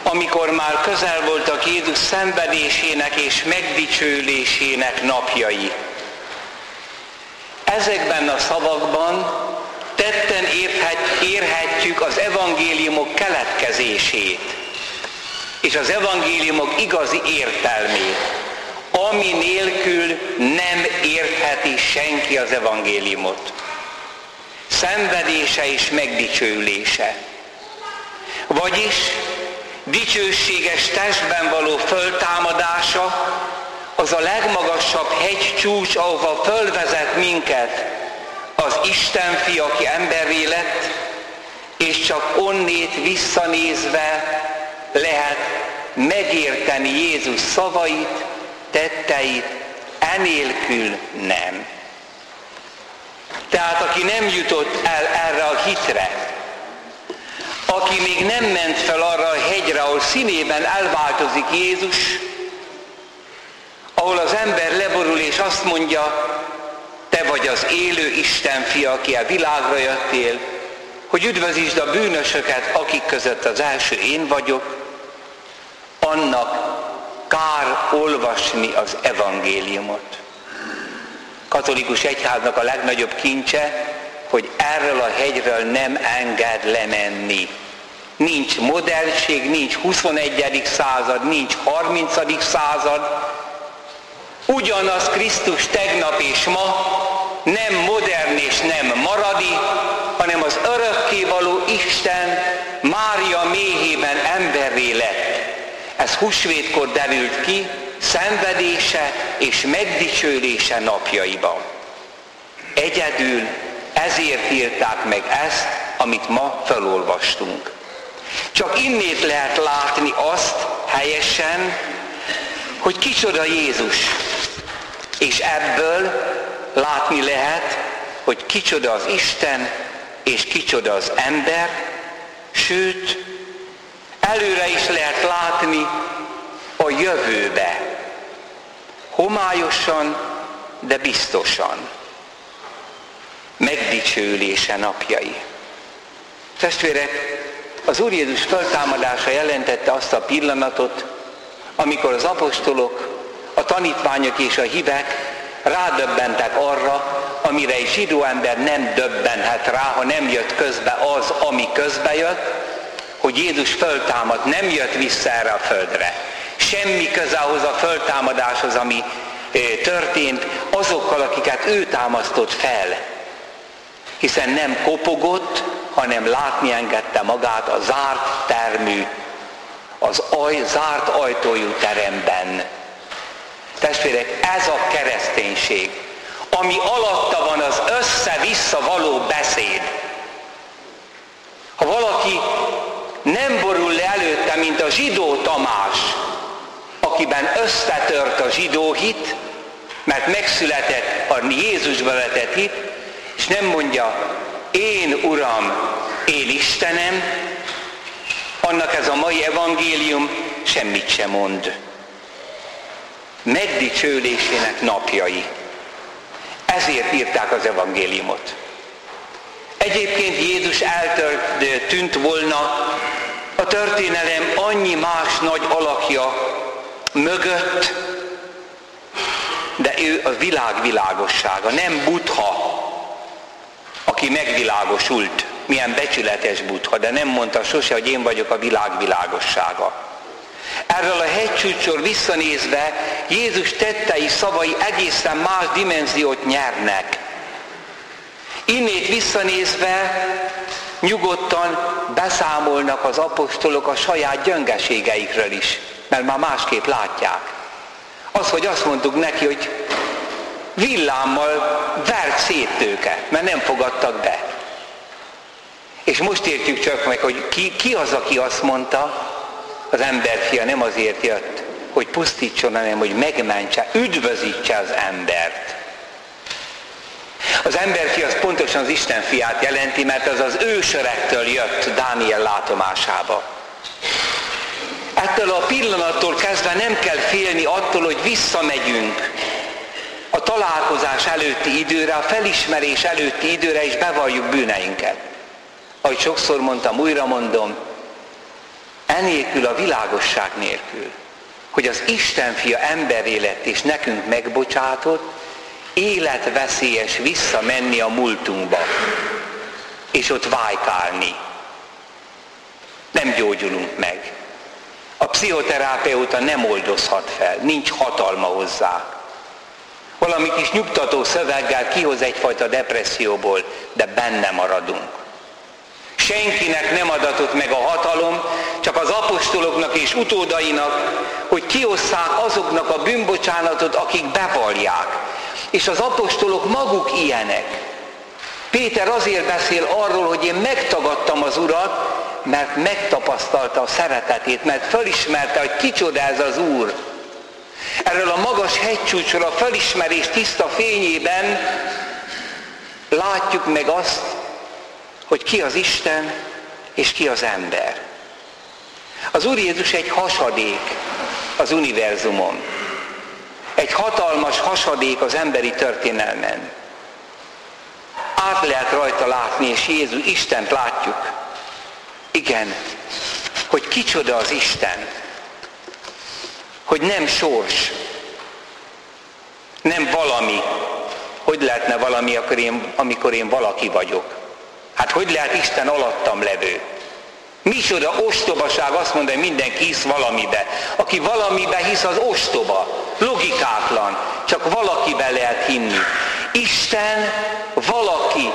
amikor már közel voltak Jézus szenvedésének és megdicsőülésének napjai. Ezekben a szavakban tetten érhetjük az evangéliumok keletkezését, és az evangéliumok igazi értelmét, ami nélkül nem értheti senki az evangéliumot. Szenvedése és megdicsőülése. Vagyis dicsőséges testben való föltámadása az a legmagasabb hegycsúcs, ahova fölvezet minket az Isten fia, aki emberré lett, és csak onnét visszanézve lehet megérteni Jézus szavait, tetteit, enélkül nem. Tehát aki nem jutott el erre a hitre, aki még nem ment fel arra a hegyre, ahol színében elváltozik Jézus, ahol az ember leborul és azt mondja, te vagy az élő Isten fia, aki a világra jöttél, hogy üdvözítsd a bűnösöket, akik között az első én vagyok, annak kár olvasni az evangéliumot. Katolikus egyháznak a legnagyobb kincse, hogy erről a hegyről nem enged lemenni. Nincs modernség, nincs 21. század, nincs 30. század. Ugyanaz Krisztus tegnap és ma, nem modern és nem maradi, hanem az örökkévaló Isten Mária méhében emberré lett. Ez húsvétkor derült ki, szenvedése és megdicsőlése napjaiban. Egyedül ezért írták meg ezt, amit ma felolvastunk. Csak innét lehet látni azt helyesen, hogy kicsoda Jézus. És ebből látni lehet, hogy kicsoda az Isten, és kicsoda az ember, sőt, előre is lehet látni a jövőbe. Homályosan, de biztosan. Megdicsőülése napjai. Testvérek, az Úr Jézus feltámadása jelentette azt a pillanatot, amikor az apostolok, a tanítványok és a hívek rádöbbentek arra, amire egy zsidó ember nem döbbenhet rá, ha nem jött közbe az, ami közbe jött, hogy Jézus föltámadt, nem jött vissza erre a földre. Semmi köze ahhoz a föltámadáshoz, ami történt azokkal, akiket ő támasztott fel. Hiszen nem kopogott, hanem látni engedte magát a zárt termű, az zárt ajtójú teremben. Testvérek, ez a kereszténység, ami alatta van az össze-vissza való beszéd. Ha valaki nem borul le előtte, mint a zsidó Tamás, akiben összetört a zsidó hit, mert megszületett a Jézusba vetett hit, és nem mondja, én Uram, én Istenem, annak ez a mai evangélium semmit sem mond. Megdicsőlésének napjai. Ezért írták az evangéliumot. Egyébként Jézus eltűnt volna a történelem annyi más nagy alakja mögött, de ő a világ világossága, nem Buddha, aki megvilágosult, milyen becsületes Buddha, de nem mondta sose, hogy én vagyok a világ világossága. Erről a hegycsúcsról visszanézve Jézus tettei, szavai egészen más dimenziót nyernek. Innét visszanézve nyugodtan beszámolnak az apostolok a saját gyöngeségeikről is, mert már másképp látják. Az, hogy azt mondtuk neki, hogy villámmal vert szét őket, mert nem fogadtak be. És most értjük csak meg, hogy ki az, aki azt mondta, az emberfia nem azért jött, hogy pusztítson, hanem hogy megmentse, üdvözítse az embert. Az emberfia az pontosan az Isten fiát jelenti, mert az az ősörektől jött Dániel látomásába. Ettől a pillanattól kezdve nem kell félni attól, hogy visszamegyünk a találkozás előtti időre, a felismerés előtti időre, és bevalljuk bűneinket. Ahogy sokszor mondtam, újra mondom, enélkül a világosság nélkül, hogy az Isten fia emberré lett és nekünk megbocsátott, életveszélyes visszamenni a múltunkba, és ott vájkálni. Nem gyógyulunk meg. A pszichoterápeuta nem oldozhat fel, nincs hatalma hozzá. Valami kis nyugtató szöveggel kihoz egyfajta depresszióból, de benne maradunk. Senkinek nem adatott meg a hatalom, csak az apostoloknak és utódainak, hogy kiosszák azoknak a bűnbocsánatot, akik bevallják. És az apostolok maguk ilyenek. Péter azért beszél arról, hogy én megtagadtam az Urat, mert megtapasztalta a szeretetét, mert felismerte, hogy kicsoda ez az Úr. Erről a magas hegycsúcsról a felismerés tiszta fényében látjuk meg azt, hogy ki az Isten és ki az ember. Az Úr Jézus egy hasadék az univerzumon. Egy hatalmas hasadék az emberi történelmen. Át lehet rajta látni, és Jézus, Istent látjuk. Igen, hogy kicsoda az Isten. Hogy nem sors, nem valami. Hogy lehetne valami, amikor én valaki vagyok? Hát hogy lehet Isten alattam levő? Micsoda ostobaság azt mondani, hogy mindenki hisz valamibe. Aki valamibe hisz, az ostoba, logikátlan, csak valakiben lehet hinni. Isten valaki,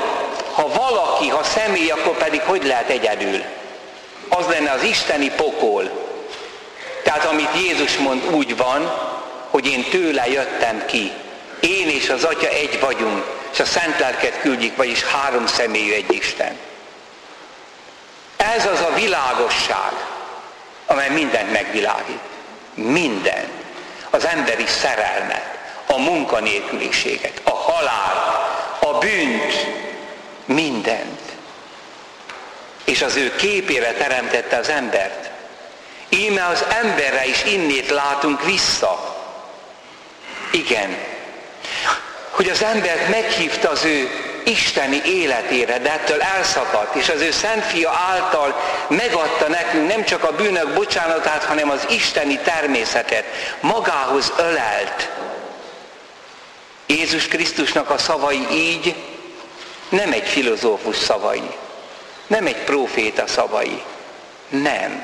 ha személy, akkor pedig hogy lehet egyedül? Az lenne az isteni pokol. Tehát amit Jézus mond, úgy van, hogy én tőle jöttem ki. Én és az Atya egy vagyunk, és a Szent Lelket küldjük, vagyis 3 személyű egy Isten. Ez az a világosság, amely mindent megvilágít. Mindent. Az emberi szerelmet, a munkanélküliséget, a halált, a bűnt, mindent. És az ő képére teremtette az embert. Íme az emberre is innét látunk vissza. Igen. Hogy az embert meghívta az ő isteni életére, de ettől elszakadt, és az ő Szent Fia által megadta nekünk nem csak a bűnök bocsánatát, hanem az isteni természetet. Magához ölelt. Jézus Krisztusnak a szavai így nem egy filozófus szavai, nem egy próféta szavai, nem.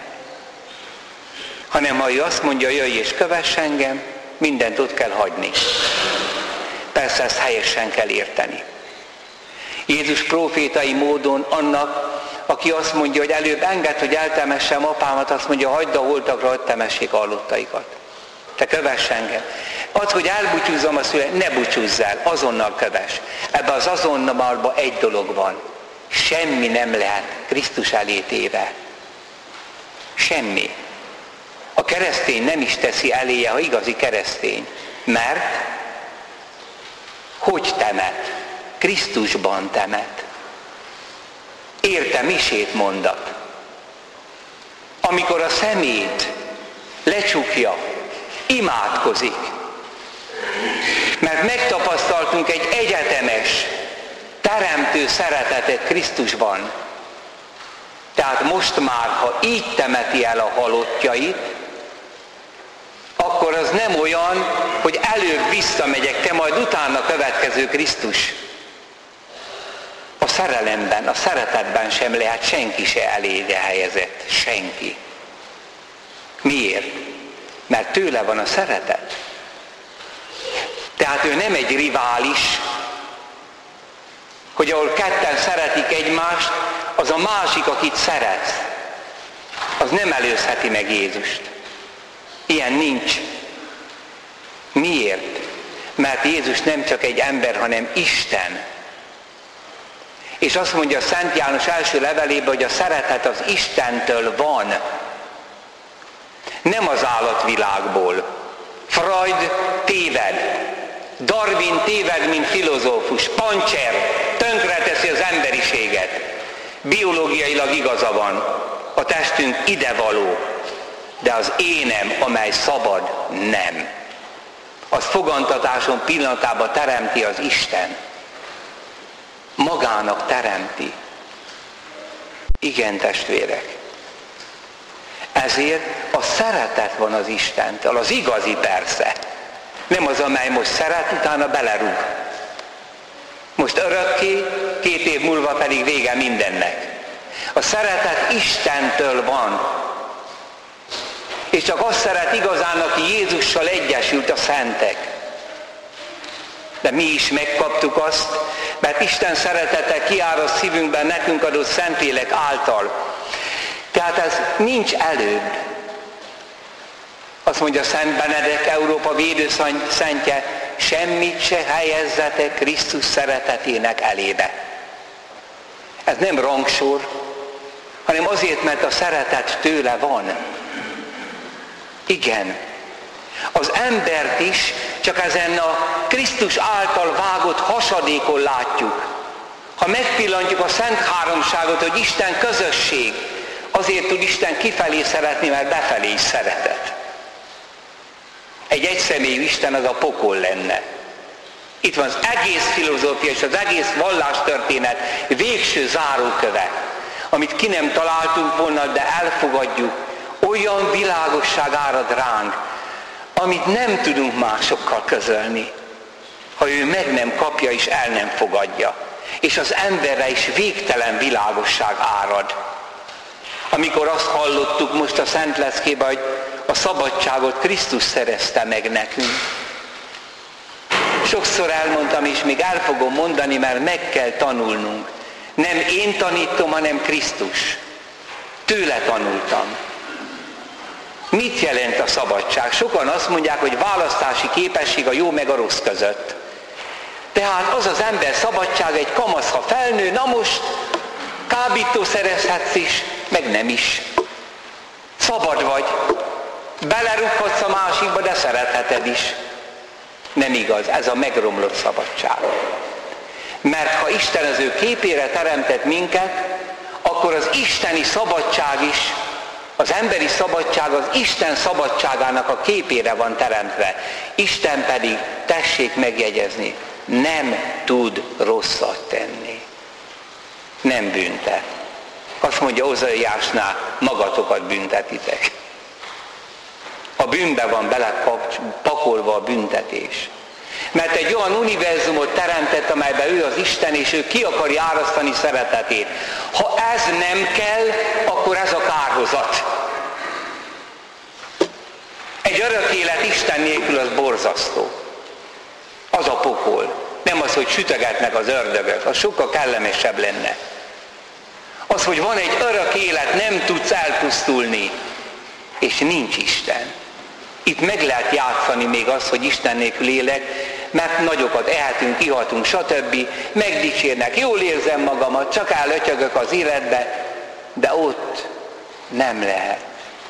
Hanem ha ő azt mondja, jöjj és kövess engem, mindent ott kell hagyni. Persze ezt helyesen kell érteni. Jézus prófétai módon annak, aki azt mondja, hogy előbb engedd, hogy eltemessem apámat, azt mondja, hagyd a holtakra, hogy temessék a halottaikat. Te kövess engem. Az, hogy elbúcsúzzam a szület, ne búcsúzz el, azonnal kövess. Ebben az azonnalban egy dolog van. Semmi nem lehet Krisztus elé téve. Semmi. A keresztény nem is teszi eléje, ha igazi keresztény. Mert hogy temet? Krisztusban temet. Érte misét mondat. Amikor a szemét lecsukja, imádkozik. Mert megtapasztaltunk egy egyetemes, teremtő szeretetet Krisztusban. Tehát most már, ha így temeti el a halottjait, akkor az nem olyan, hogy előbb visszamegyek, te majd utána következő Krisztus. A szerelemben, a szeretetben sem lehet senki se elébe helyezett. Senki. Miért? Mert tőle van a szeretet. Tehát ő nem egy rivális, hogy ahol ketten szeretik egymást, az a másik, akit szeretsz, az nem előzheti meg Jézust. Ilyen nincs. Miért? Mert Jézus nem csak egy ember, hanem Isten. És azt mondja Szent János első levelében, hogy a szeretet az Istentől van. Nem az állatvilágból. Freud téved. Darwin téved, mint filozófus. Pancser tönkreteszi az emberiséget. Biológiailag igaza van. A testünk idevaló. De az énem, amely szabad, nem. Az fogantatáson pillanatában teremti az Isten. Magának teremti. Igen, testvérek. Ezért a szeretet van az Istentől, az igazi persze. Nem az, amely most szeret, utána belerúg. Most örökké, 2 év múlva pedig vége mindennek. A szeretet Istentől van. És csak azt szeret igazán, aki Jézussal egyesült, a szentek. De mi is megkaptuk azt, mert Isten szeretete kiárad szívünkben nekünk adott Szentlélek által. Tehát ez nincs előbb. Azt mondja Szent Benedek, Európa védőszentje, semmit se helyezzetek Krisztus szeretetének elébe. Ez nem rangsor, hanem azért, mert a szeretet tőle van. Igen. Az embert is csak ezen a Krisztus által vágott hasadékon látjuk. Ha megpillantjuk a Szent Háromságot, hogy Isten közösség, azért tud Isten kifelé szeretni, mert befelé is szeretet. Egy egyszemélyű Isten az a pokol lenne. Itt van az egész filozófia és az egész vallástörténet végső záróköve, amit ki nem találtunk volna, de elfogadjuk. Olyan világosság árad ránk, amit nem tudunk másokkal közölni, ha ő meg nem kapja és el nem fogadja. És az emberre is végtelen világosság árad. Amikor azt hallottuk most a Szent Leckében, hogy a szabadságot Krisztus szerezte meg nekünk. Sokszor elmondtam, és még el fogom mondani, mert meg kell tanulnunk. Nem én tanítom, hanem Krisztus. Tőle tanultam. Mit jelent a szabadság? Sokan azt mondják, hogy választási képesség a jó meg a rossz között. Tehát az az ember szabadság, egy kamasz, ha felnő, na most kábítószerezhetsz is, meg nem is. Szabad vagy. Belerúghatsz a másikba, de szeretheted is. Nem igaz, ez a megromlott szabadság. Mert ha Isten az ő képére teremtett minket, akkor az isteni szabadság is, az emberi szabadság az Isten szabadságának a képére van teremtve. Isten pedig, tessék megjegyezni, nem tud rosszat tenni. Nem büntet. Azt mondja Ózaiásnál, magatokat büntetitek. A bűnbe van belepakolva a büntetés. Mert egy olyan univerzumot teremtett, amelyben ő az Isten, és ő ki akarja árasztani szeretetét. Ha ez nem kell, akkor ez a kárhozat. Egy örök élet Isten nélkül az borzasztó. Az a pokol. Nem az, hogy sütögetnek az ördögök, az sokkal kellemesebb lenne. Az, hogy van egy örök élet, nem tudsz elpusztulni, és nincs Isten. Itt meg lehet játszani még azt, hogy Isten nélkül élek, mert nagyokat ehetünk, ihatunk, stb. Megdicsérnek, jól érzem magamat, csak elötyögök az életbe, de ott nem lehet.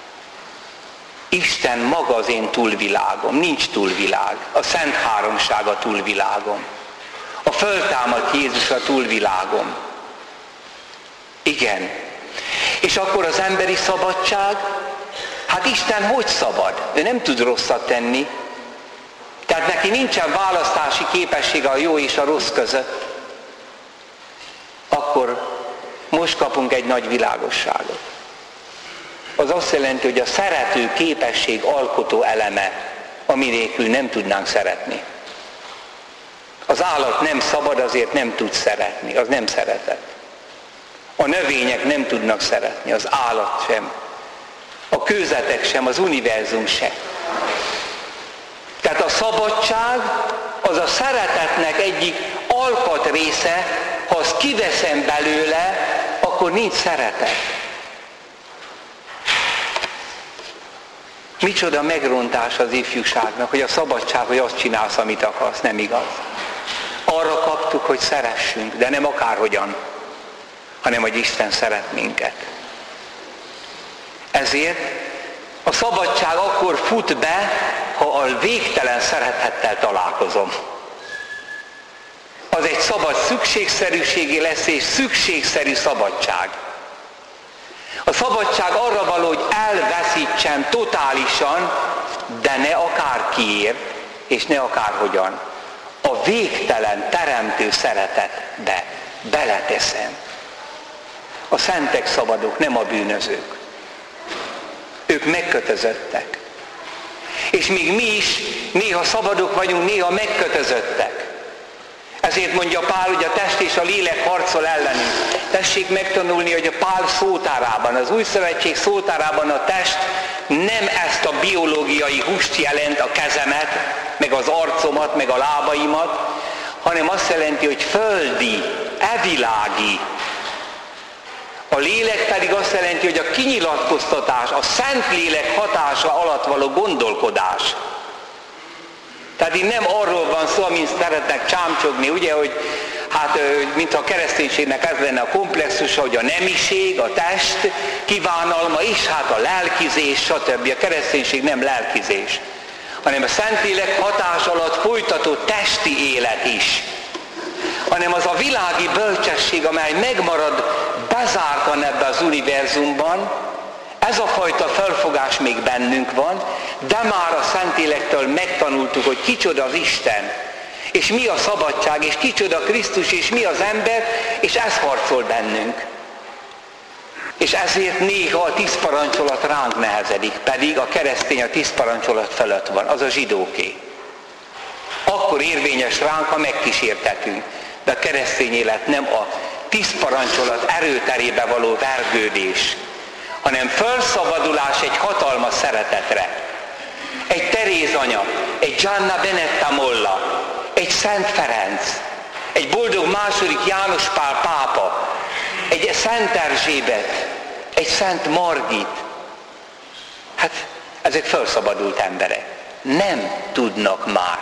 Isten maga az én túlvilágom, nincs túlvilág. A Szent Háromság a túlvilágom. A föltámadt Jézus a túlvilágom. Igen. És akkor az emberi szabadság, hát Isten hogy szabad? Ő nem tud rosszat tenni. Tehát neki nincsen választási képessége a jó és a rossz között. Akkor most kapunk egy nagy világosságot. Az azt jelenti, hogy a szerető képesség alkotó eleme, ami nélkül nem tudnánk szeretni. Az állat nem szabad, azért nem tud szeretni, az nem szeretet. A növények nem tudnak szeretni, az állat sem. A kőzetek sem, az univerzum sem. Tehát a szabadság az a szeretetnek egyik alkatrésze, ha azt kiveszem belőle, akkor nincs szeretet. Micsoda megrontás az ifjúságnak, hogy a szabadság, hogy azt csinálsz, amit akarsz, nem igaz. Arra kaptuk, hogy szeressünk, de nem akárhogyan, hanem hogy Isten szeret minket. Ezért a szabadság akkor fut be, ha a végtelen szeretettel találkozom. Az egy szabad szükségszerűségé lesz, és szükségszerű szabadság. A szabadság arra való, hogy elveszítsen totálisan, de ne akárkiért, és ne akárhogyan. A végtelen teremtő szeretetbe beleteszem. A szentek szabadok, nem a bűnözők. Ők megkötözöttek. És még mi is néha szabadok vagyunk, néha megkötözöttek. Ezért mondja Pál, hogy a test és a lélek harcol ellenünk. Tessék megtanulni, hogy a Pál szótárában, az Új Szövetség szótárában a test nem ezt a biológiai húst jelent, a kezemet, meg az arcomat, meg a lábaimat, hanem azt jelenti, hogy földi, evilági. A lélek pedig azt jelenti, hogy a kinyilatkoztatás, a Szent Lélek hatása alatt való gondolkodás. Tehát itt nem arról van szó, amint szeretnek csámcsogni, ugye, hogy hát, mintha a kereszténységnek ez lenne a komplexusa, hogy a nemiség, a test kívánalma, és hát a lelkizés, stb. A kereszténység nem lelkizés, hanem a Szentlélek hatás alatt folytatott testi élet is, hanem az a világi bölcsesség, amely megmarad bezártan ebbe az univerzumban. Ez a fajta felfogás még bennünk van, de már a Szentlélektől megtanultuk, hogy kicsoda az Isten, és mi a szabadság, és kicsoda Krisztus, és mi az ember, és ez harcol bennünk. És ezért néha a 10 parancsolat ránk nehezedik, pedig a keresztény a 10 parancsolat fölött van, az a zsidóké. Akkor érvényes ránk, ha megkísértetünk, de a keresztény élet nem a 10 parancsolat erőterébe való vergődés, hanem felszabadulás egy hatalmas szeretetre. Egy Teréz anya, egy Gianna Benetta Molla, egy Szent Ferenc, egy boldog második János Pál pápa, egy Szent Erzsébet, egy Szent Margit. Hát ezek felszabadult emberek. Nem tudnak már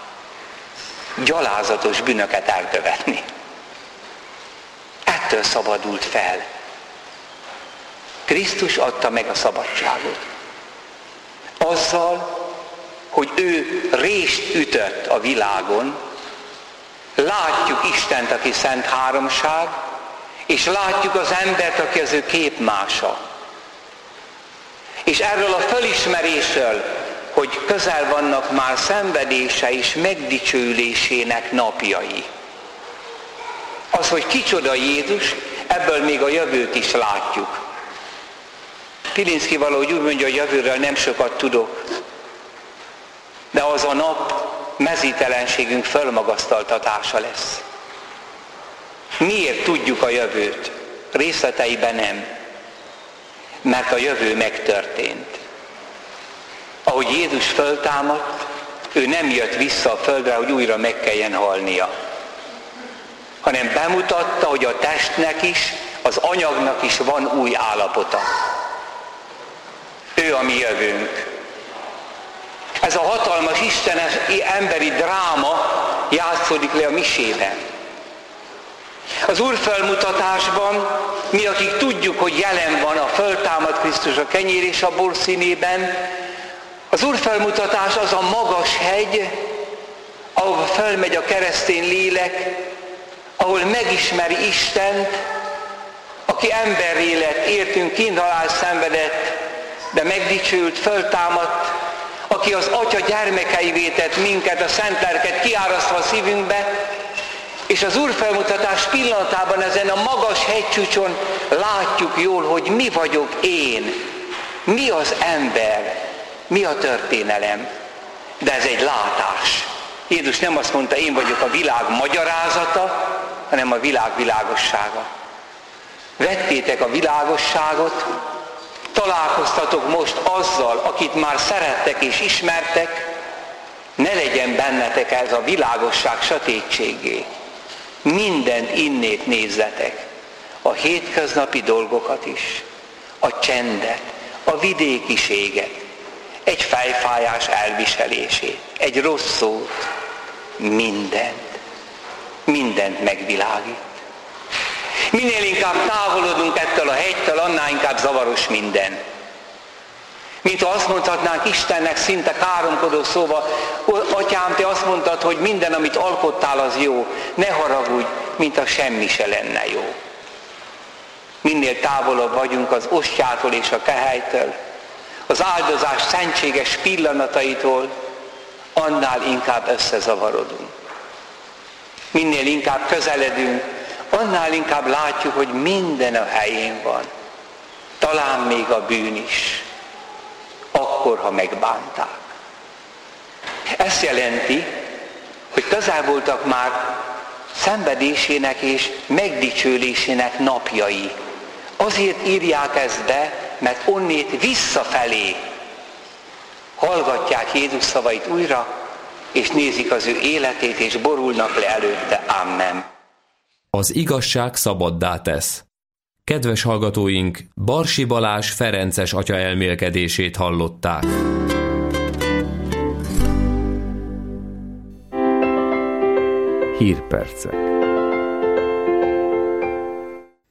gyalázatos bűnöket elkövetni. Ettől szabadult fel. Krisztus adta meg a szabadságot. Azzal, hogy ő rést ütött a világon, látjuk Istent, aki Szent Háromság, és látjuk az embert, aki az ő képmása. És erről a felismerésről, hogy közel vannak már szenvedése és megdicsőülésének napjai. Az, hogy kicsoda Jézus, ebből még a jövőt is látjuk. Pilinszky valahogy úgy mondja, hogy jövőről nem sokat tudok, de az a nap mezítelenségünk fölmagasztaltatása lesz. Miért tudjuk a jövőt? Részleteiben nem. Mert a jövő megtörtént. Ahogy Jézus föltámadt, ő nem jött vissza a földre, hogy újra meg kelljen halnia, hanem bemutatta, hogy a testnek is, az anyagnak is van új állapota. Ő a mi jövőnk. Ez a hatalmas istenes emberi dráma játszódik le a misében. Az Úr felmutatásban mi, akik tudjuk, hogy jelen van a föltámadt Krisztus a kenyér és a bor színében, az Úr felmutatás az a magas hegy, ahol felmegy a keresztény lélek, ahol megismeri Istent, aki emberi lett, értünk, kínhalál szenvedett, de megdicsült, föltámadt, aki az Atya gyermekeivé tett minket, a Szent Lelket kiárasztva a szívünkbe, és az Úr felmutatás pillanatában ezen a magas hegycsúcson látjuk jól, hogy mi vagyok én, mi az ember, mi a történelem. De ez egy látás. Jézus nem azt mondta, én vagyok a világ magyarázata, hanem a világ világossága. Vettétek a világosságot, találkoztatok most azzal, akit már szerettek és ismertek, ne legyen bennetek ez a világosság sötétségé. Mindent innét nézzetek, a hétköznapi dolgokat is, a csendet, a vidékiséget, egy fejfájás elviselését, egy rossz szót, mindent megvilágít. Minél inkább távolodunk ettől a hegytől, annál inkább zavaros minden. Mint ha azt mondhatnánk Istennek szinte káromkodó szóval, Atyám, te azt mondtad, hogy minden, amit alkottál, az jó. Ne haragudj, mint ha semmi se lenne jó. Minél távolabb vagyunk az ostjától és a kehelytől, az áldozás szentséges pillanataitól, annál inkább összezavarodunk. Minél inkább közeledünk, annál inkább látjuk, hogy minden a helyén van. Talán még a bűn is. akkor, ha megbánták. Ez jelenti, hogy közel voltak már szenvedésének és megdicsőlésének napjai. Azért írják ezt be, mert onnét visszafelé hallgatják Jézus szavait újra, és nézik az ő életét, és borulnak le előtte. Amen. Az igazság szabaddá tesz. Kedves hallgatóink, Barsi Balázs ferences atya elmélkedését hallották. Hírpercek.